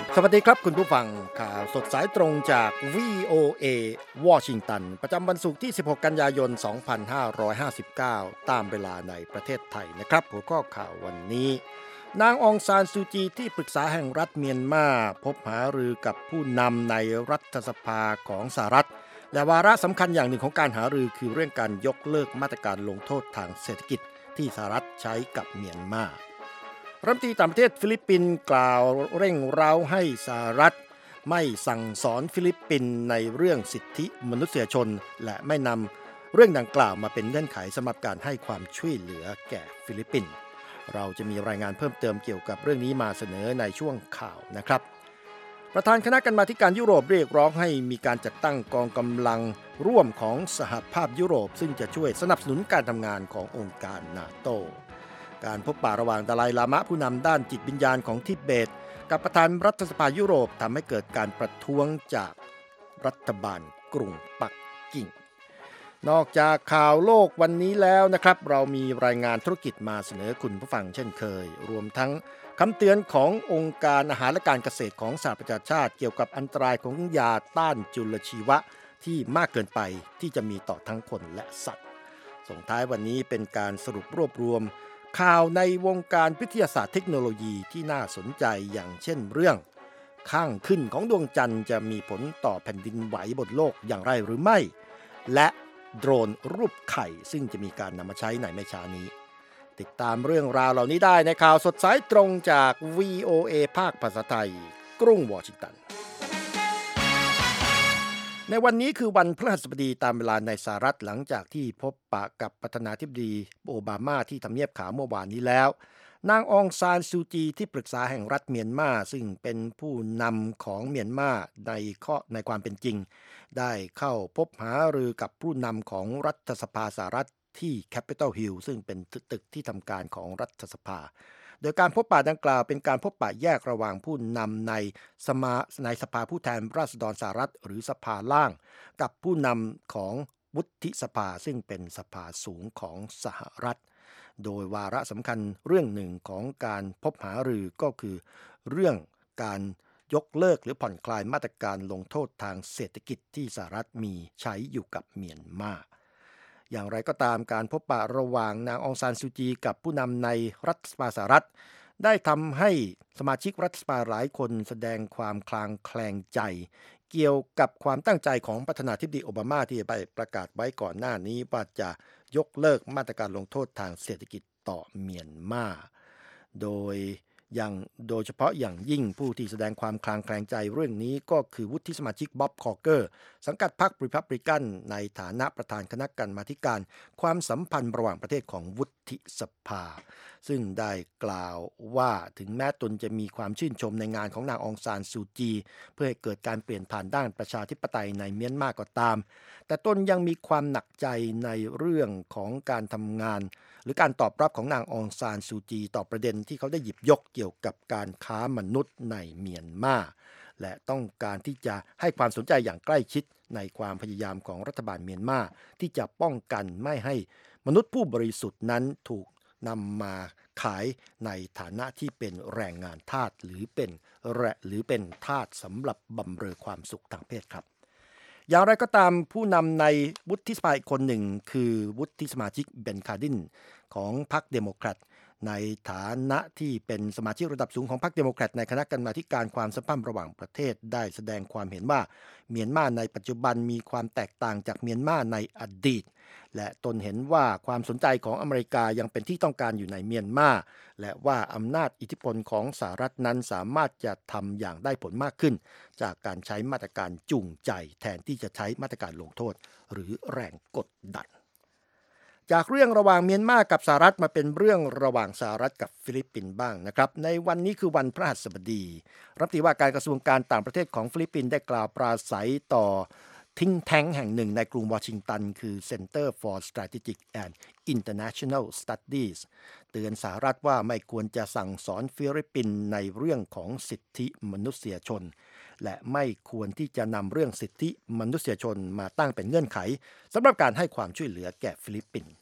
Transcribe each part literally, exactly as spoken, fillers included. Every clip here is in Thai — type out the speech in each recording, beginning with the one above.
สวัสดีครับคุณผู้ฟังข่าวสดสายตรงจาก วี โอ เอ วอชิงตันประจำวันศุกร์ที่สิบหกกันยายนสองพันห้าร้อยห้าสิบเก้าตามเวลาในประเทศไทยนะครับหัวข้อข่าววันนี้นางองซานซูจีที่ปรึกษาแห่งรัฐเมียนมาพบหารือกับผู้นำในรัฐสภาของสหรัฐและวาระสำคัญอย่างหนึ่งของการหารือคือเรื่องการยกเลิกมาตรการลงโทษทางเศรษฐกิจที่สหรัฐใช้กับเมียนมารัฐมนตรีต่างประเทศฟิลิปปินส์กล่าวเร่งเร้าให้สหรัฐไม่สั่งสอนฟิลิปปินส์ในเรื่องสิทธิมนุษยชนและไม่นำเรื่องดังกล่าวมาเป็นเงื่อนไขสำหรับการให้ความช่วยเหลือแก่ฟิลิปปินส์เราจะมีรายงานเพิ่มเติมเกี่ยวกับเรื่องนี้มาเสนอในช่วงข่าวนะครับประธานคณะกรรมาธิการยุโรปเรียกร้องให้มีการจัดตั้งกองกำลังร่วมของสหภาพยุโรปซึ่งจะช่วยสนับสนุนการทำงานขององค์การนาโตการพบปะระหว่างดาไลลามะผู้นำด้านจิตวิญญาณของทิเบตกับประธานรัฐสภายุโรปทำให้เกิดการประท้วงจากรัฐบาลกรุงปักกิ่งนอกจากข่าวโลกวันนี้แล้วนะครับเรามีรายงานธุรกิจมาเสนอคุณผู้ฟังเช่นเคยรวมทั้งคำเตือนขององค์การอาหารและการเกษตรของสหประชาชาติเกี่ยวกับอันตรายของยาต้านจุลชีวะที่มากเกินไปที่จะมีต่อทั้งคนและสัตว์ส่งท้ายวันนี้เป็นการสรุปรวบรวมข่าวในวงการวิทยาศาสตร์เทคโนโลยีที่น่าสนใจอย่างเช่นเรื่องข้างขึ้นของดวงจันทร์จะมีผลต่อแผ่นดินไหวบนโลกอย่างไรหรือไม่และโดรนรูปไข่ซึ่งจะมีการนำมาใช้ในไม่ช้านี้ติดตามเรื่องราวเหล่านี้ได้ในข่าวสดสายตรงจาก วี โอ เอ ภาคภาษาไทยกรุงวอชิงตันในวันนี้คือวันพฤหัสบดีตามเวลาในสหรัฐหลังจากที่พบปะกับประธานาธิบดีโอบามาที่ทำเนียบขาวเมื่อวานนี้แล้วนางองซานซูจีที่ปรึกษาแห่งรัฐเมียนมาซึ่งเป็นผู้นำของเมียนมาในข้อในความเป็นจริงได้เข้าพบหารือกับผู้นำของรัฐสภาสหรัฐที่ Capitol Hill ซึ่งเป็นตึกที่ทำการของรัฐสภาโดยการพบปะดังกล่าวเป็นการพบปะแยกระหว่างผู้นำในสมาในสภาผู้แทนราษฎรสหรัฐหรือสภาล่างกับผู้นำของวุฒิสภาซึ่งเป็นสภาสูงของสหรัฐโดยวาระสำคัญเรื่องหนึ่งของการพบหารือก็คือเรื่องการยกเลิกหรือผ่อนคลายมาตรการลงโทษทางเศรษฐกิจที่สหรัฐมีใช้อยู่กับเมียนมาอย่างไรก็ตามการพบปะระหว่างนางองซานซูจีกับผู้นำในรัฐสภาสหรัฐได้ทำให้สมาชิกรัฐสภาหลายคนแสดงความคลางแคลงใจเกี่ยวกับความตั้งใจของประธานาธิบดีโอบามาที่ไปประกาศไว้ก่อนหน้านี้ว่าจะยกเลิกมาตรการลงโทษทางเศรษฐกิจต่อเมียนมาโดยอย่างโดยเฉพาะอย่างยิ่งผู้ที่แสดงความคลางแคลงใจเรื่องนี้ก็คือวุฒิสมาชิกบ๊อบคอเกอร์สังกัดพรรครีพับลิกันในฐานะประธานคณะกรรมาธิการความสัมพันธ์ระหว่างประเทศของวุฒิสภาซึ่งได้กล่าวว่าถึงแม้ตนจะมีความชื่นชมในงานของนางองซานซูจีเพื่อให้เกิดการเปลี่ยนผ่านด้านประชาธิปไตยในเมียนมาก็ตามแต่ตนยังมีความหนักใจในเรื่องของการทำงานหรือการตอบรับของนางองซานซูจีต่อประเด็นที่เขาได้หยิบยกเกี่ยวกับการค้ามนุษย์ในเมียนมาและต้องการที่จะให้ความสนใจอย่างใกล้ชิดในความพยายามของรัฐบาลเมียนมาที่จะป้องกันไม่ให้มนุษย์ผู้บริสุทธิ์นั้นถูกนำมาขายในฐานะที่เป็นแรงงานทาสหรือเป็นหรือเป็นทาสสำหรับบำเรอความสุขทางเพศครับอย่างไรก็ตามผู้นำในวุฒิสภาอีกคนหนึ่งคือวุฒิสมาชิกเบนคาร์ดินของพรรคเดโมแครตในฐานะที่เป็นสมาชิกระดับสูงของพรรคเดโมแครตในคณะกรรมาธิการความสัมพันธ์ระหว่างประเทศได้แสดงความเห็นว่าเมียนมาในปัจจุบันมีความแตกต่างจากเมียนมาในอดีตและตนเห็นว่าความสนใจของอเมริกายังเป็นที่ต้องการอยู่ในเมียนมาและว่าอำนาจอิทธิพลของสหรัฐนั้นสามารถจะทำอย่างได้ผลมากขึ้นจากการใช้มาตรการจูงใจแทนที่จะใช้มาตรการลงโทษหรือแรงกดดันจากเรื่องระหว่างเมียนมากับสหรัฐมาเป็นเรื่องระหว่างสหรัฐกับฟิลิปปินส์บ้างนะครับในวันนี้คือวันพฤหัสบดีรัฐมนตรีว่าการกระทรวงการต่างประเทศของฟิลิปปินส์ได้กล่าวปราศัยต่อthink tank แห่งหนึ่งในกรุงวอชิงตันคือ Center for Strategic and International Studies เตือนสหรัฐว่าไม่ควรจะสั่งสอนฟิลิปปินส์ในเรื่องของสิทธิมนุษยชนและไม่ควรที่จะนำเรื่องสิทธิมนุษยชนมาตั้งเป็นเงื่อนไขสำหรับการให้ความช่วยเหลือแก่ฟิลิปปินส์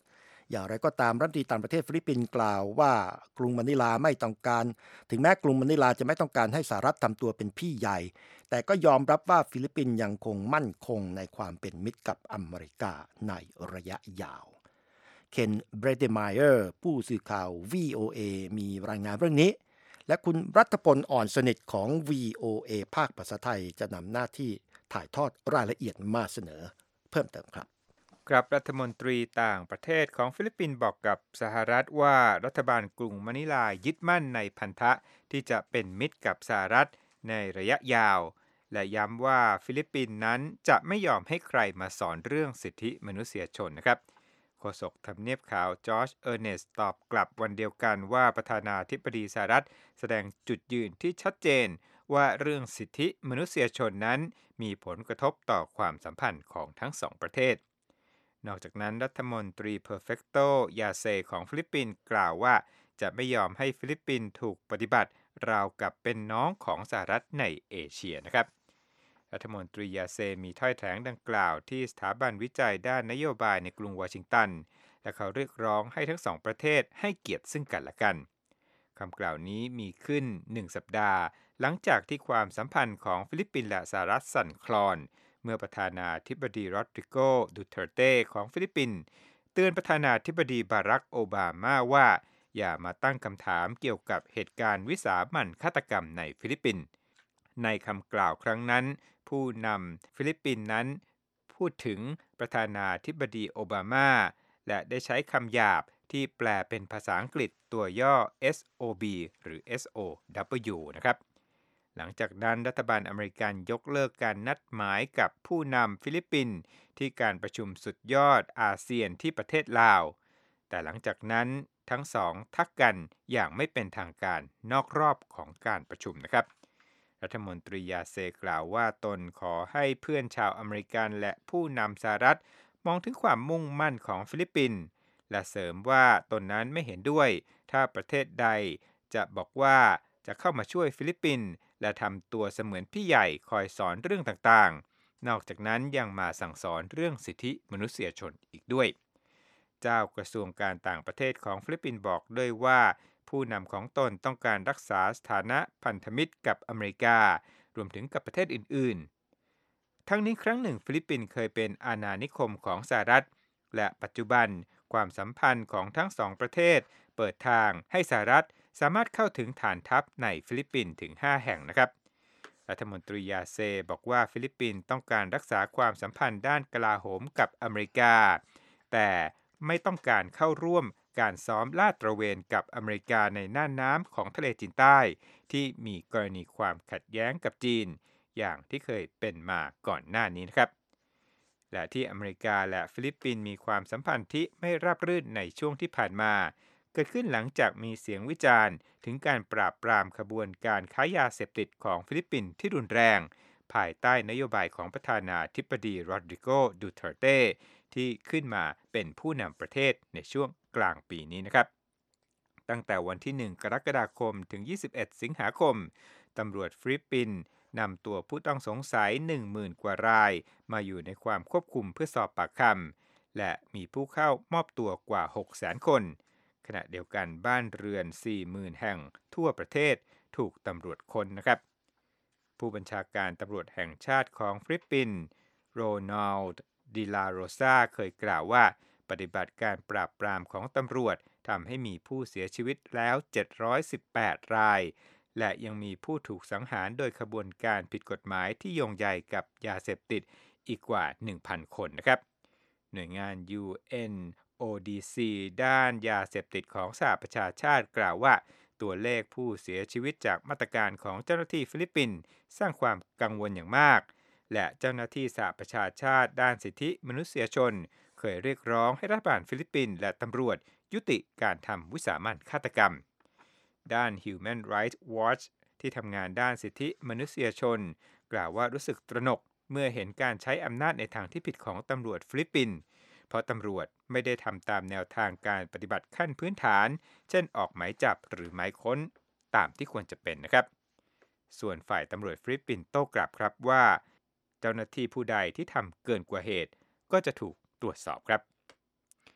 อย่างไรก็ตามรัฐมนตรีต่างประเทศฟิลิปปินส์กล่าวว่ากรุงมะนิลาไม่ต้องการถึงแม้กรุงมะนิลาจะไม่ต้องการให้สหรัฐทำตัวเป็นพี่ใหญ่แต่ก็ยอมรับว่าฟิลิปปินส์ยังคงมั่นคงในความเป็นมิตรกับอเมริกาในระยะยาวเคนเบรเดไมเออร์ผู้สื่อข่าว วี โอ เอ มีรายงานเรื่องนี้และคุณรัฐพลอ่อนสนิทของ วี โอ เอ ภาคภาษาไทยจะนำหน้าที่ถ่ายทอดรายละเอียดมาเสนอเพิ่มเติมครับครับรัฐมนตรีต่างประเทศของฟิลิปปินส์บอกกับสหรัฐว่ารัฐบาลกรุงมะนิลายึดมั่นในพันธะที่จะเป็นมิตรกับสหรัฐในระยะยาวและย้ำว่าฟิลิปปินส์นั้นจะไม่ยอมให้ใครมาสอนเรื่องสิทธิมนุษยชนนะครับโฆษกทำเนียบขาวจอร์จเออร์เนสตอบกลับวันเดียวกันว่าประธานาธิบดีสหรัฐแสดงจุดยืนที่ชัดเจนว่าเรื่องสิทธิมนุษยชนนั้นมีผลกระทบต่อความสัมพันธ์ของทั้งสองประเทศนอกจากนั้นรัฐมนตรีเพอร์เฟกโตยาเซของฟิลิปปินส์กล่าวว่าจะไม่ยอมให้ฟิลิปปินส์ถูกปฏิบัติราวกับเป็นน้องของสหรัฐในเอเชียนะครับรัฐมนตรียาเซมีถ้อยแถลงดังกล่าวที่สถาบันวิจัยด้านนโยบายในกรุงวอชิงตันและเขาเรียกร้องให้ทั้งสองประเทศให้เกียรติซึ่งกันและกันคำกล่าวนี้มีขึ้นหนึ่งสัปดาห์หลังจากที่ความสัมพันธ์ของฟิลิปปินส์และสหรัฐสั่นคลอนเมื่อประธานาธิบดีโรดริโก ดูเตอร์เตของฟิลิปปินส์เตือนประธานาธิบดีบารักโอบามาว่าอย่ามาตั้งคำถามเกี่ยวกับเหตุการณ์วิสามัญฆาตกรรมในฟิลิปปินส์ในคำกล่าวครั้งนั้นผู้นำฟิลิปปินส์นั้นพูดถึงประธานาธิบดีโอบามาและได้ใช้คำหยาบที่แปลเป็นภาษาอังกฤษตัวย่อ เอส โอ บี หรือ เอส โอ ดับเบิลยู นะครับหลังจากนั้นรัฐบาลอเมริกันยกเลิกการนัดหมายกับผู้นำฟิลิปปินส์ที่การประชุมสุดยอดอาเซียนที่ประเทศลาวแต่หลังจากนั้นทั้งสองทักกันอย่างไม่เป็นทางการนอกรอบของการประชุมนะครับรัฐมนตรียาเซกล่าวว่าตนขอให้เพื่อนชาวอเมริกันและผู้นำสหรัฐมองถึงความมุ่งมั่นของฟิลิปปินส์และเสริมว่าตนนั้นไม่เห็นด้วยถ้าประเทศใดจะบอกว่าจะเข้ามาช่วยฟิลิปปินส์และทำตัวเสมือนพี่ใหญ่คอยสอนเรื่องต่างๆนอกจากนั้นยังมาสั่งสอนเรื่องสิทธิมนุษยชนอีกด้วยเจ้ากระทรวงการต่างประเทศของฟิลิปปินส์บอกด้วยว่าผู้นำของตนต้องการรักษาสถานะพันธมิตรกับอเมริการวมถึงกับประเทศอื่นๆทั้งนี้ครั้งหนึ่งฟิลิปปินส์เคยเป็นอาณานิคมของสหรัฐและปัจจุบันความสัมพันธ์ของทั้งสองประเทศเปิดทางให้สหรัฐสามารถเข้าถึงฐานทัพในฟิลิปปินส์ถึงห้าแห่งนะครับรัฐมนตรียาเซบอกว่าฟิลิปปินส์ต้องการรักษาความสัมพันธ์ด้านกลาโหมกับอเมริกาแต่ไม่ต้องการเข้าร่วมการซ้อมลาดตระเวนกับอเมริกาในน่านน้ำของทะเลจีนใต้ที่มีกรณีความขัดแย้งกับจีนอย่างที่เคยเป็นมาก่อนหน้านี้นะครับและที่อเมริกาและฟิลิปปินส์มีความสัมพันธ์ที่ไม่ราบรื่นในช่วงที่ผ่านมาเกิดขึ้นหลังจากมีเสียงวิจารณ์ถึงการปราบปรามขบวนการค้ายาเสพติดของฟิลิปปินส์ที่รุนแรงภายใต้นโยบายของประธานาธิบดีโรดริโก ดูเตอร์เตที่ขึ้นมาเป็นผู้นำประเทศในช่วงกลางปีนี้นะครับตั้งแต่วันที่หนึ่งกรกฎาคมถึงยี่สิบเอ็ดสิงหาคมตำรวจฟิลิปปินส์นำตัวผู้ต้องสงสัย หนึ่งหมื่น กว่ารายมาอยู่ในความควบคุมเพื่อสอบปากคำและมีผู้เข้ามอบตัวกว่า หกแสน คนขณะเดียวกันบ้านเรือน สี่หมื่น แห่งทั่วประเทศถูกตำรวจค้นนะครับผู้บัญชาการตำรวจแห่งชาติของฟิลิปปินส์โรนัลด์ดิลาโรซาเคยกล่าวว่าปฏิบัติการปราบปรามของตำรวจทำให้มีผู้เสียชีวิตแล้วเจ็ดร้อยสิบแปดรายและยังมีผู้ถูกสังหารโดยขบวนการผิดกฎหมายที่โยงใยกับยาเสพติดอีกกว่า หนึ่งพัน คนนะครับหน่วยงาน ยู เอ็น โอ ดี ซี ด้านยาเสพติดของสหประชาชาติกล่าวว่าตัวเลขผู้เสียชีวิตจากมาตรการของเจ้าหน้าที่ฟิลิปปินส์สร้างความกังวลอย่างมากและเจ้าหน้าที่สหประชาชาติด้านสิทธิมนุษยชนเคยเรียกร้องให้รัฐบาลฟิลิปปินส์และตำรวจยุติการทำวิสามัญฆาตกรรมด้าน Human Rights Watch ที่ทำงานด้านสิทธิมนุษยชนกล่าวว่ารู้สึกตระหนกเมื่อเห็นการใช้อำนาจในทางที่ผิดของตำรวจฟิลิปปินส์เพราะตำรวจไม่ได้ทำตามแนวทางการปฏิบัติขั้นพื้นฐานเช่นออกหมายจับหรือหมายค้นตามที่ควรจะเป็นนะครับส่วนฝ่ายตำรวจฟิลิปปินส์โต้กลับครับว่าเจ้าหน้าที่ผู้ใดที่ทำเกินกว่าเหตุก็จะถูกตรวจสอบครับ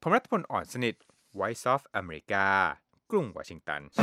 ผมรัฐพลอ่อนสนิท Voice of America กรุงวอชิงตัน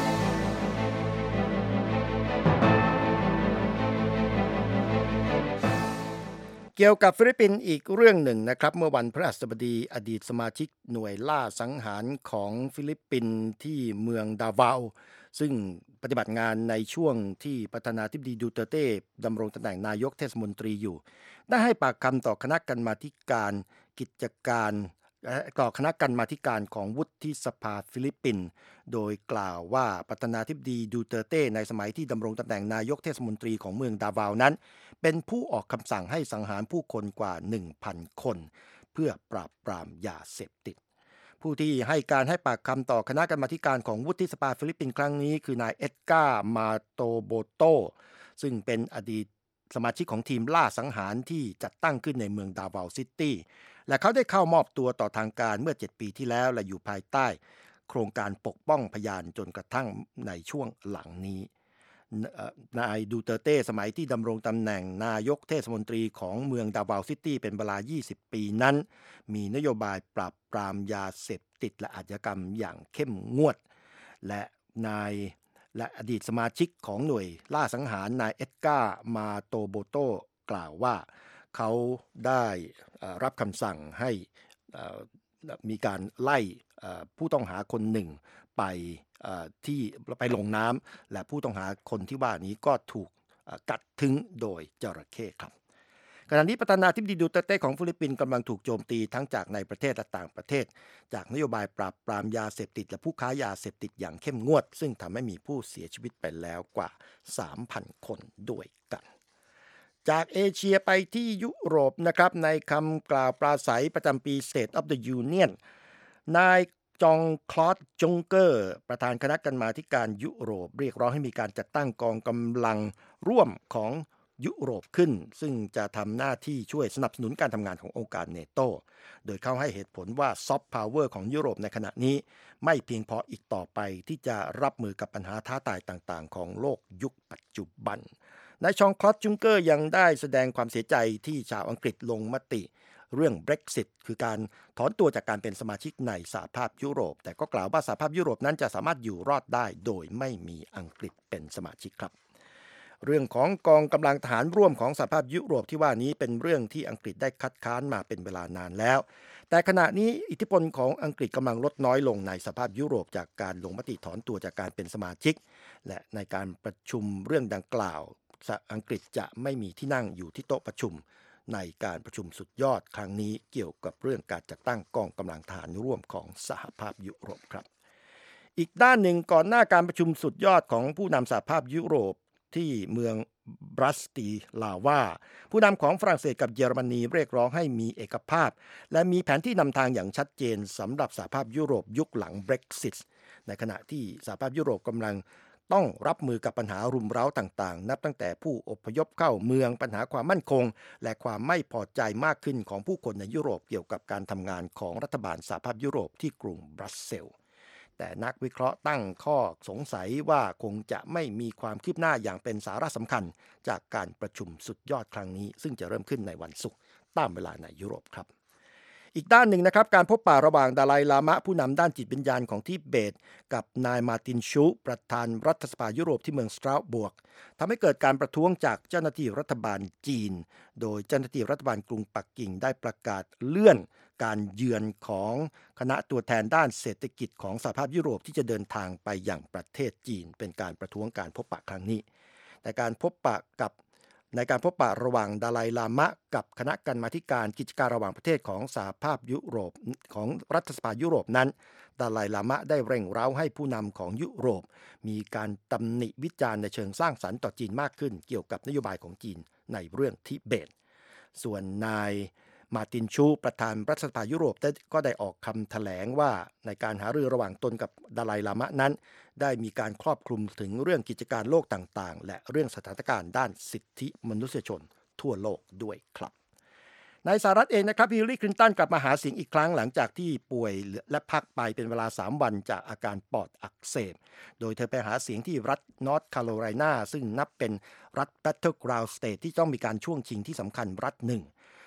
เกี่ยวกับฟิลิปปินส์อีกเรื่องหนึ่งนะครับเมื่อวันพฤหัสบดีอดีตสมาชิกหน่วยล่าสังหารของฟิลิปปินส์ที่เมืองดาวาวซึ่งปฏิบัติงานในช่วงที่ประธานาธิบดีดูเตอร์เต้ดำรงตำแหน่งนายกเทศมนตรีอยู่ได้ให้ปากคำต่อคณะกรรมาธิการกิจการต่อคณะกรรมาธิการของวุฒิสภาฟิลิปปินส์โดยกล่าวว่าประธานาธิบดีดูเตอร์เต้ในสมัยที่ดำรงตำแหน่งนายกเทศมนตรีของเมืองดาวาวนั้นเป็นผู้ออกคำสั่งให้สังหารผู้คนกว่า หนึ่งพัน คนเพื่อปราบปรามยาเสพติดผู้ที่ให้การให้ปากคำต่อคณะกรรมาธิการของวุฒิสภาฟิลิปปินส์ครั้งนี้คือนายเอ็ดการ์มาโตโบโตซึ่งเป็นอดีตสมาชิกของทีมล่าสังหารที่จัดตั้งขึ้นในเมืองดาวาวซิตี้และเขาได้เข้ามอบตัวต่อทางการเมื่อเจ็ดปีที่แล้วและอยู่ภายใต้โครงการปกป้องพยานจนกระทั่งในช่วงหลังนี้นายดูเตอร์เต้สมัยที่ดำรงตำแหน่งนายกเทศมนตรีของเมืองดาวาวซิตี้เป็นเวลายี่สิบปีนั้นมีนโยบายปราบปรามยาเสพติดและอาชญากรรมอย่างเข้มงวดและนายและอดีตสมาชิกของหน่วยล่าสังหารนายเอ็ดการ์มาโตโบโตกล่าวว่าเขาได้รับคำสั่งให้มีการไล่ผู้ต้องหาคนหนึ่งไปที่ไปลงน้ำและผู้ต้องหาคนที่ว่านี้ก็ถูกกัดทิ้งโดยจระเข้ครับขณะนี้ประธานาธิบดีดูเตอร์เต้ของฟิลิปปินส์กำลังถูกโจมตีทั้งจากในประเทศและต่างประเทศจากนโยบายปราบปรามยาเสพติดและผู้ค้ายาเสพติดอย่างเข้มงวดซึ่งทำให้มีผู้เสียชีวิตไปแล้วกว่า สามพัน คนด้วยกันจากเอเชียไปที่ยุโรปนะครับในคำกล่าวปราศัยประจำปี State of the Union นายจองคลอดจุงเกอร์ประธานคณะกรรมาธิการยุโรปเรียกร้องให้มีการจัดตั้งกองกำลังร่วมของยุโรปขึ้นซึ่งจะทำหน้าที่ช่วยสนับสนุนการทำงานขององค์การเนโตโดยเขาให้เหตุผลว่าซอฟต์พาวเวอร์ของยุโรปในขณะนี้ไม่เพียงพออีกต่อไปที่จะรับมือกับปัญหาท้าทายต่างๆของโลกยุคปัจจุบันนายชองคลอดจุงเกอร์ยังได้แสดงความเสียใจที่ชาวอังกฤษลงมติเรื่อง Brexit คือการถอนตัวจากการเป็นสมาชิกในสหภาพยุโรปแต่ก็กล่าวว่าสหภาพยุโรปนั้นจะสามารถอยู่รอดได้โดยไม่มีอังกฤษเป็นสมาชิกครับเรื่องของกองกำลังทหารร่วมของสหภาพยุโรปที่ว่านี้เป็นเรื่องที่อังกฤษได้คัดค้านมาเป็นเวลานานแล้วแต่ขณะนี้อิทธิพลของอังกฤษกำลังลดน้อยลงในสหภาพยุโรปจากการลงมติถอนตัวจากการเป็นสมาชิกและในการประชุมเรื่องดังกล่าวอังกฤษจะไม่มีที่นั่งอยู่ที่โต๊ะประชุมในการประชุมสุดยอดครั้งนี้เกี่ยวกับเรื่องการจัดตั้งกองกำลังทหารร่วมของสหภาพยุโรปครับอีกด้านหนึ่งก่อนหน้าการประชุมสุดยอดของผู้นำสหภาพยุโรปที่เมืองบรัสตีลาวาผู้นำของฝรั่งเศสกับเยอรมนีเรียกร้องให้มีเอกภาพและมีแผนที่นำทางอย่างชัดเจนสำหรับสหภาพยุโรปยุคหลัง Brexit ในขณะที่สหภาพยุโรปกำลังต้องรับมือกับปัญหารุมเร้าต่างๆนับตั้งแต่ผู้อพยพเข้าเมืองปัญหาความมั่นคงและความไม่พอใจมากขึ้นของผู้คนในยุโรปเกี่ยวกับการทำงานของรัฐบาลสหภาพยุโรปที่กรุงบรัสเซลส์แต่นักวิเคราะห์ตั้งข้อสงสัยว่าคงจะไม่มีความคืบหน้าอย่างเป็นสาระสำคัญจากการประชุมสุดยอดครั้งนี้ซึ่งจะเริ่มขึ้นในวันศุกร์ตามเวลาในยุโรปครับอีกด้านหนึ่งนะครับการพบปะระหว่างดาไลลามะผู้นำด้านจิตวิญญาณของทิเบตกับนายมาร์ตินชูประธานรัฐสภายุโรปที่เมืองสตราสบวร์กทำให้เกิดการประท้วงจากเจ้าหน้าที่รัฐบาลจีนโดยเจ้าหน้าที่รัฐบาลกรุงปักกิ่งได้ประกาศเลื่อนการเยือนของคณะตัวแทนด้านเศรษฐกิจของสหภาพยุโรปที่จะเดินทางไปยังประเทศจีนเป็นการประท้วงการพบปะครั้งนี้แต่การพบปะกับในการพบปะระหว่างดาไลลามะกับคณะกรรมาธิการกิจการระหว่างประเทศของสหภาพยุโรปของรัฐสภายุโรปนั้นดาไลลามะได้เร่งเร้าให้ผู้นำของยุโรปมีการตำหนิวิจารณ์ในเชิงสร้างสรรค์ต่อจีนมากขึ้นเกี่ยวกับนโยบายของจีนในเรื่องทิเบตส่วนนายมาร์ตินชูประธานรัฐสภายุโรปก็ได้ออกคำแถลงว่าในการหารือระหว่างตนกับดาไลลามะนั้นได้มีการครอบคลุมถึงเรื่องกิจการโลกต่างๆและเรื่องสถานการณ์ด้านสิทธิมนุษยชนทั่วโลกด้วยครับในสหรัฐเองนะครับฮิลลารีคลินตันกลับมาหาเสียงอีกครั้งหลังจากที่ป่วยและพักไปเป็นเวลาสามวันจากอาการปอดอักเสบโดยเธอไปหาเสียงที่รัฐนอร์ทแคโรไลนาซึ่งนับเป็นรัฐ Battleground State ที่ต้องมีการช่วงชิงที่สำคัญรัฐหนึ่ง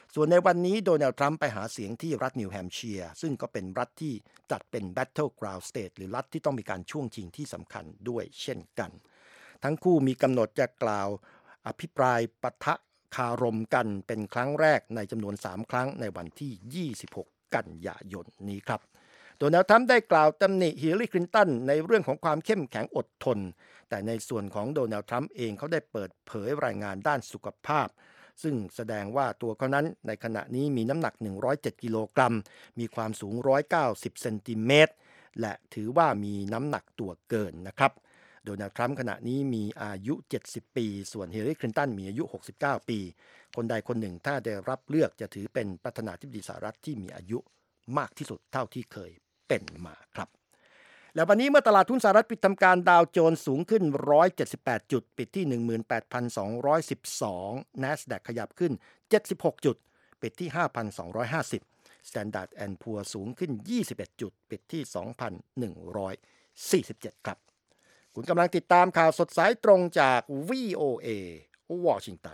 ส่วนในวันนี้โดนัลด์ทรัมป์ไปหาเสียงที่รัฐนิวแฮมป์เชียร์ซึ่งก็เป็นรัฐที่จัดเป็น Battleground State หรือรัฐที่ต้องมีการช่วงชิงที่สำคัญด้วยเช่นกันทั้งคู่มีกำหนดจะกล่าวอภิปรายปะทะคารมกันเป็นครั้งแรกในจำนวนสามครั้งในวันที่ยี่สิบหกกันยายนนี้ครับโดนัลด์ทรัมป์ได้กล่าวตำหนิฮิลลารีคลินตันในเรื่องของความเข้มแข็งอดทนแต่ในส่วนของโดนัลด์ทรัมป์เองเขาได้เปิดเผยรายงานด้านสุขภาพซึ่งแสดงว่าตัวเขานั้นในขณะนี้มีน้ำหนักหนึ่งร้อยเจ็ดกิโลกรัมมีความสูงหนึ่งร้อยเก้าสิบเซนติเมตรและถือว่ามีน้ำหนักตัวเกินนะครับโดนัลด์ทรัมป์ขณะนี้มีอายุเจ็ดสิบปีส่วนฮิลลารีคลินตันมีอายุหกสิบเก้าปีคนใดคนหนึ่งถ้าได้รับเลือกจะถือเป็นประธานาธิบดีสหรัฐที่มีอายุมากที่สุดเท่าที่เคยเป็นมาครับแล้ววันนี้เมื่อตลาดหุ้นสหรัฐปิดทำการดาวโจนส์สูงขึ้นหนึ่งร้อยเจ็ดสิบแปดจุดปิดที่ หนึ่งหมื่นแปดพันสองร้อยสิบสอง NASDAQ ขยับขึ้นเจ็ดสิบหกจุดปิดที่ ห้าพันสองร้อยห้าสิบ Standard แอนด์ Poor's สูงขึ้นยี่สิบเอ็ดจุดปิดที่ สองพันหนึ่งร้อยสี่สิบเจ็ด ครับคุณกำลังติดตามข่าวสดสายตรงจาก วี โอ เอ วอชิงตัน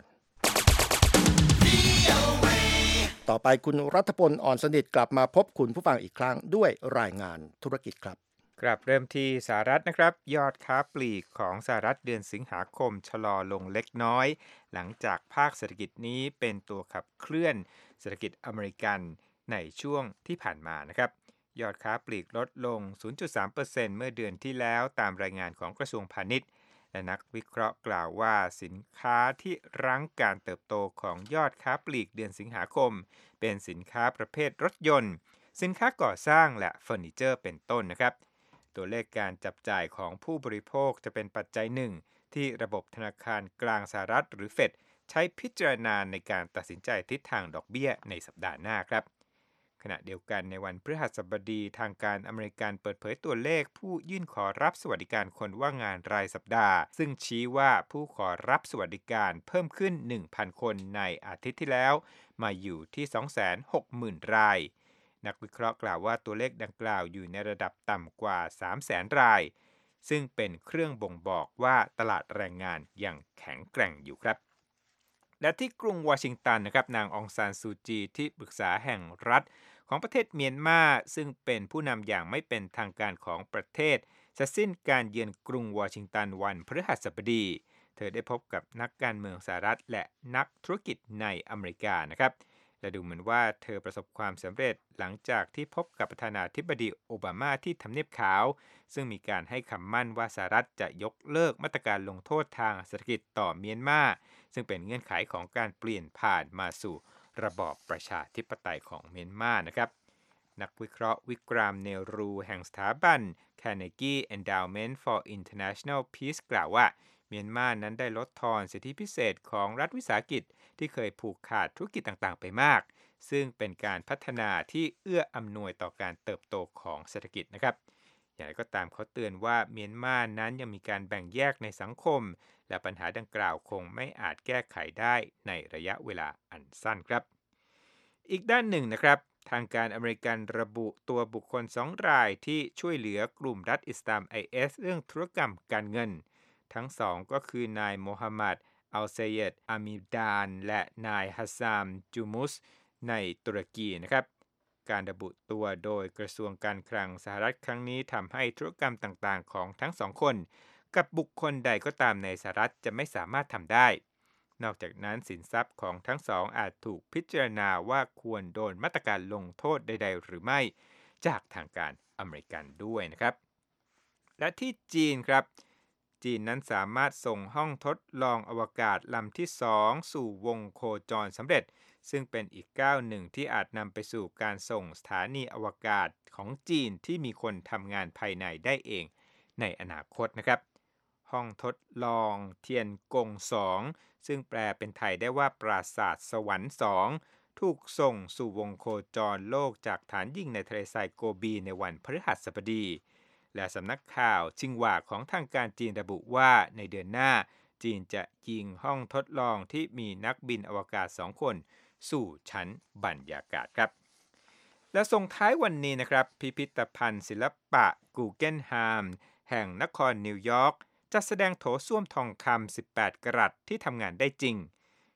ต่อไปคุณรัฐพลอ่อนสนิทกลับมาพบคุณผู้ฟังอีกครั้งด้วยรายงานธุรกิจครับครับเริ่มที่สหรัฐนะครับยอดค้าปลีกของสหรัฐเดือนสิงหาคมชะลอลงเล็กน้อยหลังจากภาคเศรษฐกิจนี้เป็นตัวขับเคลื่อนเศรษฐกิจอเมริกันในช่วงที่ผ่านมานะครับยอดค้าปลีกลดลง ศูนย์จุดสามเปอร์เซ็นต์ เมื่อเดือนที่แล้วตามรายงานของกระทรวงพาณิชย์และนักวิเคราะห์กล่าวว่าสินค้าที่รั้งการเติบโตของยอดค้าปลีกเดือนสิงหาคมเป็นสินค้าประเภทรถยนต์สินค้าก่อสร้างและเฟอร์นิเจอร์เป็นต้นนะครับตัวเลขการจับจ่ายของผู้บริโภคจะเป็นปัจจัยหนึ่งที่ระบบธนาคารกลางสหรัฐหรือเฟดใช้พิจารณาในการตัดสินใจทิศทางดอกเบี้ยในสัปดาห์หน้าครับขณะเดียวกันในวันพฤหัสบดีทางการอเมริกันเปิดเผยตัวเลขผู้ยื่นขอรับสวัสดิการคนว่างงานรายสัปดาห์ซึ่งชี้ว่าผู้ขอรับสวัสดิการเพิ่มขึ้น หนึ่งพัน คนในอาทิตย์ที่แล้วมาอยู่ที่ สองแสนหกหมื่น รายนักวิเคราะห์กล่าวว่าตัวเลขดังกล่าวอยู่ในระดับต่ำกว่า สามแสน รายซึ่งเป็นเครื่องบ่งบอกว่าตลาดแรงงานยังแข็งแกร่งอยู่ครับและที่กรุงวอชิงตันนะครับนางองซานซูจีที่ปรึกษาแห่งรัฐของประเทศเมียนมาซึ่งเป็นผู้นำอย่างไม่เป็นทางการของประเทศจะสิ้นการเยือนกรุงวอชิงตันวันพฤหัสบดีเธอได้พบกับนักการเมืองสหรัฐและนักธุรกิจในอเมริกานะครับและดูเหมือนว่าเธอประสบความสำเร็จหลังจากที่พบกับประธานาธิบดีโอบามาที่ทำเนียบขาวซึ่งมีการให้คำมั่นว่าสหรัฐจะยกเลิกมาตรการลงโทษทางเศรษฐกิจต่อเมียนมาซึ่งเป็นเงื่อนไขของการเปลี่ยนผ่านมาสู่ระบอบประชาธิปไตยของเมียนมานะครับนักวิเคราะห์วิกรามเนรูแห่งสถาบัน Carnegie Endowment for International Peace กล่าวว่าเมียนมานั้นได้ลดทอนสิทธิพิเศษของรัฐวิสาหกิจที่เคยผูกขาดธุรกิจต่างๆไปมากซึ่งเป็นการพัฒนาที่เอื้ออำนวยต่อการเติบโตของเศรษฐกิจนะครับอย่างไรก็ตามเขาเตือนว่าเมียนมานั้นยังมีการแบ่งแยกในสังคมและปัญหาดังกล่าวคงไม่อาจแก้ไขได้ในระยะเวลาอันสั้นครับอีกด้านหนึ่งนะครับทางการอเมริกันระบุตัวบุคคลสองรายที่ช่วยเหลือกลุ่มรัฐอิสลาม ไอ เอส เรื่องธุรกรรมการเงินทั้งสองก็คือนายโมฮัมหมัดอัลเซเยดอามิดานและนายฮัสซามจูมุสในตุรกีนะครับการระบุตัวโดยกระทรวงการคลังสหรัฐครั้งนี้ทำให้ธุรกรรมต่างๆของทั้งสองคนกับบุคคลใดก็ตามในสหรัฐจะไม่สามารถทำได้นอกจากนั้นสินทรัพย์ของทั้งสองอาจถูกพิจารณาว่าควรโดนมาตรการลงโทษใดๆหรือไม่จากทางการอเมริกันด้วยนะครับและที่จีนครับจีนนั้นสามารถส่งห้องทดลองอวกาศลำที่สองสู่วงโคจรสำเร็จซึ่งเป็นอีกก้าวหนึ่งที่อาจนำไปสู่การส่งสถานีอวกาศของจีนที่มีคนทำงานภายในได้เองในอนาคตนะครับห้องทดลองเทียนกงสองซึ่งแปลเป็นไทยได้ว่าปราสาทสวรรค์สองถูกส่งสู่วงโคจรโลกจากฐานยิงในทะเลทรายโกบีในวันพฤหัสบดีและสำนักข่าวชิงหวาของทางการจีนระบุว่าในเดือนหน้าจีนจะยิงห้องทดลองที่มีนักบินอวกาศสองคนสู่ชั้นบรรยากาศครับและส่งท้ายวันนี้นะครับพิพิธภัณฑ์ศิลปะกูเกนไฮม์แห่งนครนิวยอร์กจัดแสดงโถส้วมทองคำสิบแปดกะรัตที่ทำงานได้จริง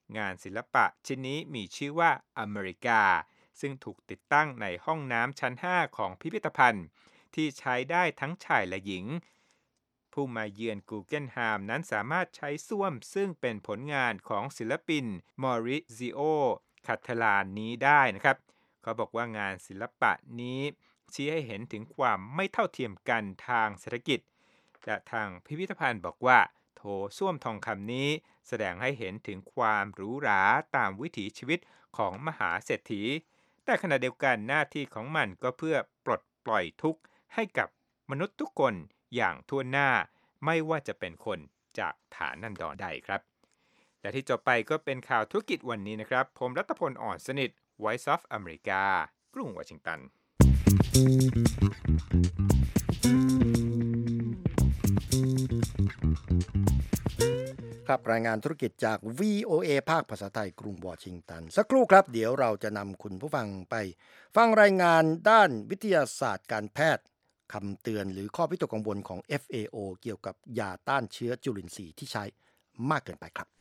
งานศิลปะชิ้นนี้มีชื่อว่าอเมริกาซึ่งถูกติดตั้งในห้องน้ำชั้นห้าของพิพิธภัณฑ์ที่ใช้ได้ทั้งชายและหญิงผู้มาเยือนกูเกิลแฮมนั้นสามารถใช้ส้วมซึ่งเป็นผลงานของศิลปินมอริซิโอคาเทลานนี้ได้นะครับเขาบอกว่างานศิลปะนี้ชี้ให้เห็นถึงความไม่เท่าเทียมกันทางเศรษฐกิจและทางพิพิธภัณฑ์บอกว่าโถส้วมทองคำนี้แสดงให้เห็นถึงความหรูหราตามวิถีชีวิตของมหาเศรษฐีแต่ขณะเดียวกันหน้าที่ของมันก็เพื่อปลดปล่อยทุกข์ให้กับมนุษย์ทุกคนอย่างทั่วหน้าไม่ว่าจะเป็นคนจากฐานันดรใดครับและที่จบไปก็เป็นข่าวธุรกิจวันนี้นะครับผมรัตพลอ่อนสนิท Voice of America กรุงวอชิงตันครับรายงานธุรกิจจาก วี โอ เอ ภาคภาษาไทยกรุงวอชิงตันสักครู่ครับเดี๋ยวเราจะนำคุณผู้ฟังไปฟังรายงานด้านวิทยาศาสตร์การแพทย์คำเตือนหรือข้อวิตกกังวลของ เอฟ เอ โอ เกี่ยวกับยาต้านเชื้อจุลินทรีย์ที่ใช้มากเกินไปครับ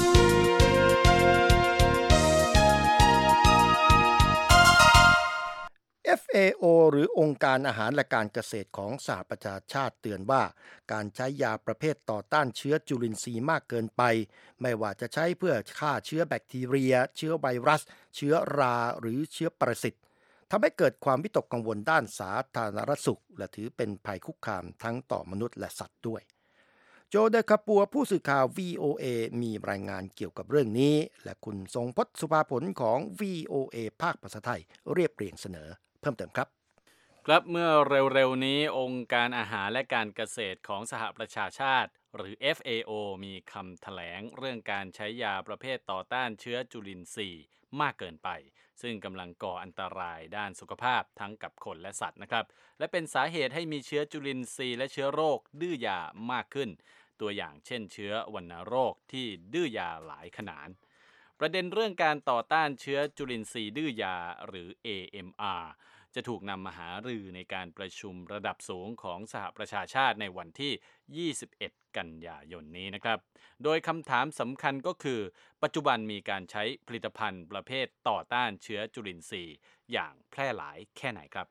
เอฟ เอ โอ หรือองค์การอาหารและการเกษตรของสหประชาชาติเตือนว่าการใช้ยาประเภทต่อต้านเชื้อจุลินทรีย์มากเกินไปไม่ว่าจะใช้เพื่อฆ่าเชื้อแบคทีเรียเชื้อไวรัสเชื้อราหรือเชื้อปรสิตทำให้เกิดความวิตกกังวลด้านสาธารณสุขและถือเป็นภัยคุกคามทั้งต่อมนุษย์และสัตว์ด้วยโจเดคาปัวผู้สื่อข่าว วี โอ เอ มีรายงานเกี่ยวกับเรื่องนี้และคุณทรงพจน์สุภาผลของ วี โอ เอ ภาคภาษาไทยเรียบเรียงเสนอเพิ่มเติมครับครับเมื่อเร็วๆนี้องค์การอาหารและการเกษตรของสหประชาชาติหรือ เอฟ เอ โอ มีคำแถลงเรื่องการใช้ยาประเภทต่อต้านเชื้อจุลินทรีย์มากเกินไปซึ่งกำลังก่ออันตรายด้านสุขภาพทั้งกับคนและสัตว์นะครับและเป็นสาเหตุให้มีเชื้อจุลินทรีย์และเชื้อโรคดื้อยามากขึ้นตัวอย่างเช่นเชื้อวัณโรคที่ดื้อยาหลายขนาดประเด็นเรื่องการต่อต้านเชื้อจุลินทรีย์ดื้อยาหรือ เอ เอ็ม อาร์ จะถูกนำมาหารือในการประชุมระดับสูงของสหประชาชาติในวันที่ ยี่สิบเอ็ด กันยายนนี้นะครับโดยคำถามสำคัญก็คือปัจจุบันมีการใช้ผลิตภัณฑ์ประเภทต่อต้านเชื้อจุลินทรีย์อย่างแพร่หลายแค่ไหนครับ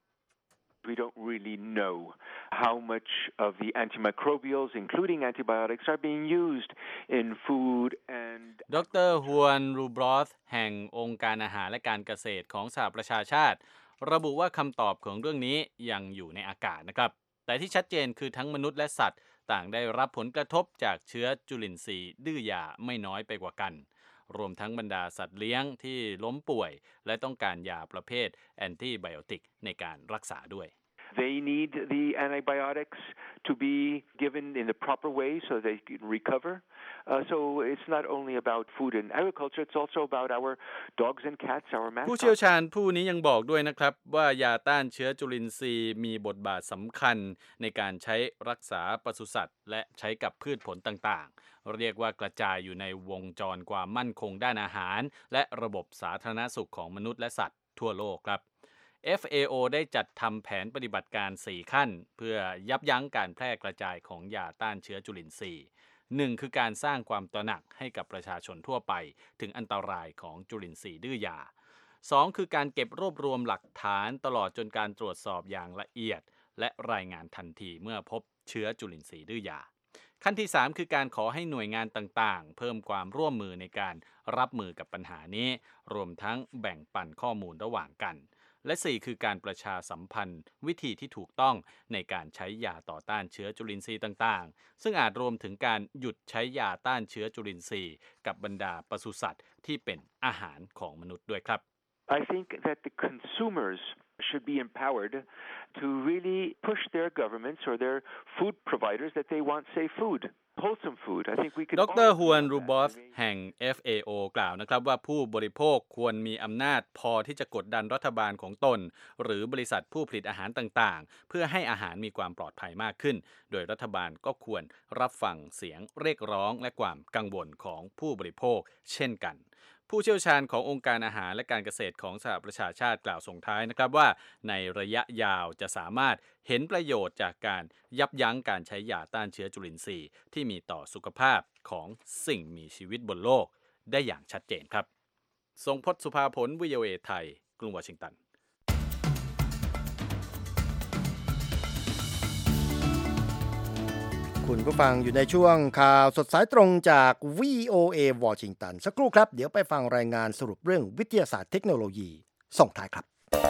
We don't really know how much of the antimicrobials, including antibiotics, are being used in food and ดรฮวนรูบรอธแห่งองค์การอาหารและการเกษตรของสหประชาชาติระบุว่าคำตอบของเรื่องนี้ยังอยู่ในอากาศนะครับแต่ที่ชัดเจนคือทั้งมนุษย์และสัตว์ต่างได้รับผลกระทบจากเชื้อจุลินทรีย์ดื้อยาไม่น้อยไปกว่ากันรวมทั้งบรรดาสัตว์เลี้ยงที่ล้มป่วยและต้องการยาประเภทแอนติไบโอติกในการรักษาด้วย They need the antibiotics to be given in the proper way so they can recover. Uh, so it's not only about food and agriculture, it's also about our dogs and cats, our mascots. ผู้เชี่ยวชาญผู้นี้ยังบอกด้วยนะครับว่ายาต้านเชื้อจุลินทรีย์มีบทบาทสำคัญในการใช้รักษาปศุสัตว์และใช้กับพืชผลต่างๆเรียกว่ากระจายอยู่ในวงจรความมั่นคงด้านอาหารและระบบสาธารณสุขของมนุษย์และสัตว์ทั่วโลกครับเอฟ เอ โอ ได้จัดทำแผนปฏิบัติการสี่ขั้นเพื่อยับยั้งการแพร่กระจายของยาต้านเชื้อจุลินทรีย์หนึ่งคือการสร้างความตระหนักให้กับประชาชนทั่วไปถึงอันตรายของจุลินทรีย์ดื้อยาสองคือการเก็บรวบรวมหลักฐานตลอดจนการตรวจสอบอย่างละเอียดและรายงานทันทีเมื่อพบเชื้อจุลินทรีย์ดื้อยาขั้นที่สามคือการขอให้หน่วยงานต่างๆเพิ่มความร่วมมือในการรับมือกับปัญหานี้รวมทั้งแบ่งปันข้อมูลระหว่างกันและสี่คือการประชาสัมพันธ์วิธีที่ถูกต้องในการใช้ยาต่อต้านเชื้อจุลินทรีย์ต่างๆซึ่งอาจรวมถึงการหยุดใช้ยาต้านเชื้อจุลินทรีย์กับบรรดาปศุสัตว์ที่เป็นอาหารของมนุษย์ด้วยครับ I think that the consumers should be empowered to really push their governments or their food providers that they want safe food.Wholesome food. I think we could ดรฮวนรูบอฟแห่ง เอฟ เอ โอ กล่าวนะครับว่าผู้บริโภคควรมีอำนาจพอที่จะกดดันรัฐบาลของตนหรือบริษัทผู้ผลิตอาหารต่างๆเพื่อให้อาหารมีความปลอดภัยมากขึ้นโดยรัฐบาลก็ควรรับฟังเสียงเรียกร้องและความกังวลของผู้บริโภคเช่นกันผู้เชี่ยวชาญขององค์การอาหารและการเกษตรของสหประชาชาติกล่าวส่งท้ายนะครับว่าในระยะยาวจะสามารถเห็นประโยชน์จากการยับยั้งการใช้ยาต้านเชื้อจุลินทรีย์ที่มีต่อสุขภาพของสิ่งมีชีวิตบนโลกได้อย่างชัดเจนครับทรงพจน์สุภาผล วี โอ เอ ไทยกรุงวอชิงตันคุณผู้ฟังอยู่ในช่วงข่าวสดสายตรงจาก วี โอ เอ วอชิงตันสักครู่ครับเดี๋ยวไปฟังรายงานสรุปเรื่องวิทยาศาสตร์เทคโนโลยีส่งท้ายครับ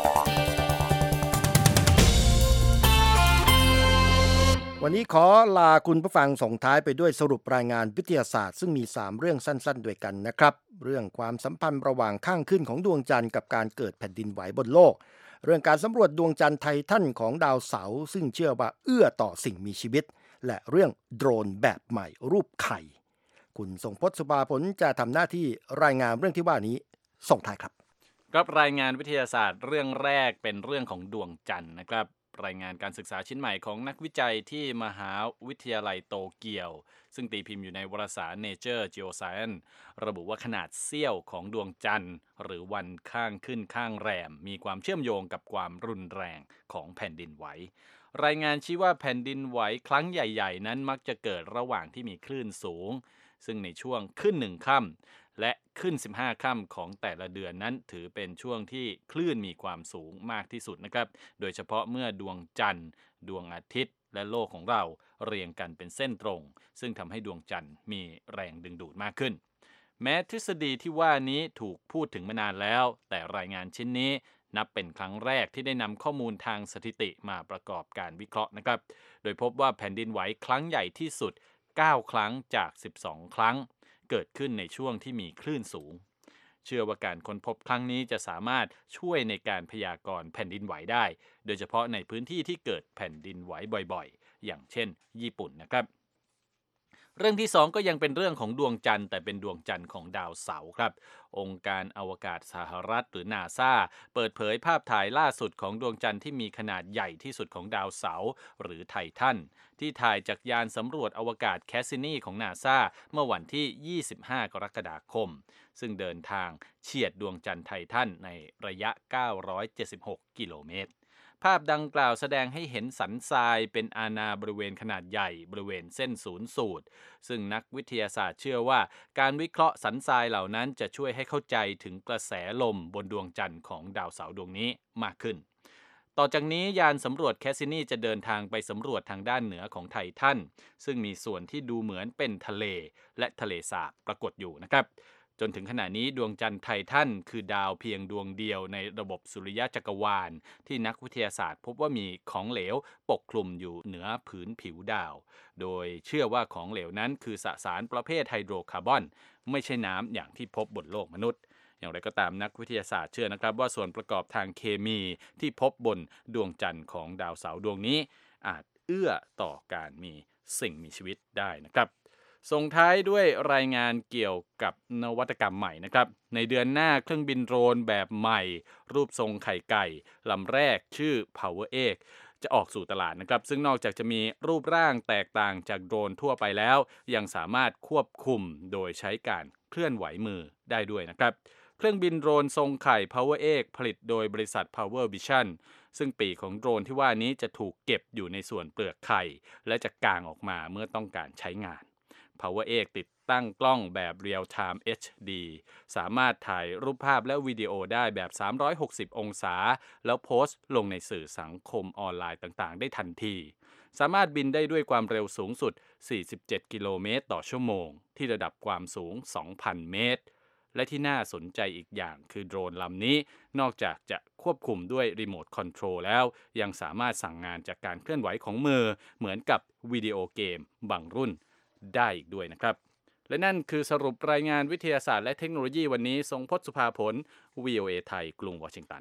วันนี้ขอลาคุณผู้ฟังส่งท้ายไปด้วยสรุปรายงานวิทยาศาสตร์ซึ่งมีสามเรื่องสั้นๆด้วยกันนะครับเรื่องความสัมพันธ์ระหว่างข้างขึ้นของดวงจันทร์กับการเกิดแผ่นดินไหวบนโลกเรื่องการสำรวจดวงจันทร์ไททันของดาวเสาร์ซึ่งเชื่อว่าเอื้อต่อสิ่งมีชีวิตและเรื่องโดรนแบบใหม่รูปไข่คุณทรงพจน์สุภาผลจะทำหน้าที่รายงานเรื่องที่ว่านี้ส่งท้ายครับครับรายงานวิทยาศาสตร์เรื่องแรกเป็นเรื่องของดวงจันทร์นะครับรายงานการศึกษาชิ้นใหม่ของนักวิจัยที่มหาวิทยาลัยโตเกียวซึ่งตีพิมพ์อยู่ในวารสาร Nature Geoscience ระบุว่าขนาดเสี้ยวของดวงจันทร์หรือวันข้างขึ้นข้างแรมมีความเชื่อมโยงกับความรุนแรงของแผ่นดินไหวรายงานชี้ว่าแผ่นดินไหวครั้งใหญ่ๆนั้นมักจะเกิดระหว่างที่มีคลื่นสูงซึ่งในช่วงขึ้นหนึ่งค่ำและขึ้นสิบห้าค่ำของแต่ละเดือนนั้นถือเป็นช่วงที่คลื่นมีความสูงมากที่สุดนะครับโดยเฉพาะเมื่อดวงจันทร์ดวงอาทิตย์และโลกของเราเรียงกันเป็นเส้นตรงซึ่งทำให้ดวงจันทร์มีแรงดึงดูดมากขึ้นแม้ทฤษฎีที่ว่านี้ถูกพูดถึงมานานแล้วแต่รายงานชิ้นนี้นับเป็นครั้งแรกที่ได้นำข้อมูลทางสถิติมาประกอบการวิเคราะห์นะครับโดยพบว่าแผ่นดินไหวครั้งใหญ่ที่สุดเก้าครั้งจากสิบสองครั้งเกิดขึ้นในช่วงที่มีคลื่นสูงเชื่อว่าการค้นพบครั้งนี้จะสามารถช่วยในการพยากรณ์แผ่นดินไหวได้โดยเฉพาะในพื้นที่ที่เกิดแผ่นดินไหวบ่อยๆอย่างเช่นญี่ปุ่นนะครับเรื่องที่สองก็ยังเป็นเรื่องของดวงจันทร์แต่เป็นดวงจันทร์ของดาวเสาร์ครับองค์การอวกาศสหรัฐหรือ นาซา เปิดเผยภาพถ่ายล่าสุดของดวงจันทร์ที่มีขนาดใหญ่ที่สุดของดาวเสาร์หรือไททันที่ถ่ายจากยานสำรวจอวกาศแคสซินีของ นาซา เมื่อวันที่ยี่สิบห้ากรกฎาคมซึ่งเดินทางเฉียดดวงจันทร์ไททันในระยะเก้าร้อยเจ็ดสิบหกกิโลเมตรภาพดังกล่าวแสดงให้เห็นสันทรายเป็นอาณาบริเวณขนาดใหญ่บริเวณเส้นศูนย์สูตรซึ่งนักวิทยาศาสตร์เชื่อว่าการวิเคราะห์สันทรายเหล่านั้นจะช่วยให้เข้าใจถึงกระแสลมบนดวงจันทร์ของดาวเสาร์ดวงนี้มากขึ้นต่อจากนี้ยานสำรวจแคสซินีจะเดินทางไปสำรวจทางด้านเหนือของไททันซึ่งมีส่วนที่ดูเหมือนเป็นทะเลและทะเลสาบปรากฏอยู่นะครับจนถึงขณะนี้ดวงจันทร์ไททันคือดาวเพียงดวงเดียวในระบบสุริยะจักรวาลที่นักวิทยาศาสตร์พบว่ามีของเหลวปกคลุมอยู่เหนือผืนผิวดาวโดยเชื่อว่าของเหลวนั้นคือสสารประเภทไฮโดรคาร์บอนไม่ใช่น้ำอย่างที่พบบนโลกมนุษย์อย่างไรก็ตามนักวิทยาศาสตร์เชื่อนะครับว่าส่วนประกอบทางเคมีที่พบบนดวงจันทร์ของดาวเสาร์ดวงนี้อาจเอื้อต่อการมีสิ่งมีชีวิตได้นะครับส่งท้ายด้วยรายงานเกี่ยวกับนวัตกรรมใหม่นะครับในเดือนหน้าเครื่องบินโดรนแบบใหม่รูปทรงไข่ไก่ลำแรกชื่อ Power เอ็กซ์ จะออกสู่ตลาดนะครับซึ่งนอกจากจะมีรูปร่างแตกต่างจากโดรนทั่วไปแล้วยังสามารถควบคุมโดยใช้การเคลื่อนไหวมือได้ด้วยนะครับเครื่องบินโดรนทรงไข่ Power เอ็กซ์ ผลิตโดยบริษัท Power Vision ซึ่งปีกของโดรนที่ว่านี้จะถูกเก็บอยู่ในส่วนเปลือกไข่และจะกางออกมาเมื่อต้องการใช้งานPower เอ็กซ์ ติดตั้งกล้องแบบ Real Time เอช ดี สามารถถ่ายรูปภาพและวิดีโอได้แบบสามร้อยหกสิบองศาแล้วโพสต์ลงในสื่อสังคมออนไลน์ต่างๆได้ทันทีสามารถบินได้ด้วยความเร็วสูงสุดสี่สิบเจ็ดกิโลเมตรต่อชั่วโมงที่ระดับความสูง สองพัน เมตรและที่น่าสนใจอีกอย่างคือโดรนลำนี้นอกจากจะควบคุมด้วยรีโมทคอนโทรลแล้วยังสามารถสั่งงานจากการเคลื่อนไหวของมือเหมือนกับวิดีโอเกมบางรุ่นได้อีกด้วยนะครับและนั่นคือสรุปรายงานวิทยาศาสตร์และเทคโนโลยีวันนี้ทรงพจน์สุภาผล วี โอ เอ ไทยกรุงวอชิงตัน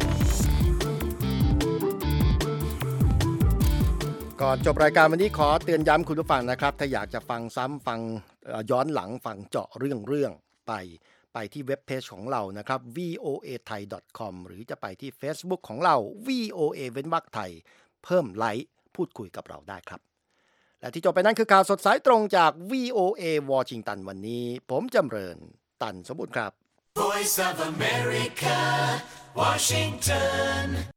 ก่อนจบรายการวันนี้ขอเตือนย้ำคุณผู้ฟังนะครับถ้าอยากจะฟังซ้ำฟังย้อนหลังฟังเจาะเรื่องเรื่องไปไปที่เว็บเพจของเรานะครับ วี โอ เอ ไทย ดอท คอม หรือจะไปที่ Facebook ของเรา วี โอ เอ เว้นวรรคไทยเพิ่มไลค์พูดคุยกับเราได้ครับและที่จบไปนั้นคือข่าวสดสายตรงจาก วี โอ เอ วอชิงตันวันนี้ผมจำเริญตันสมบูรณ์ครับ Voice of America Washington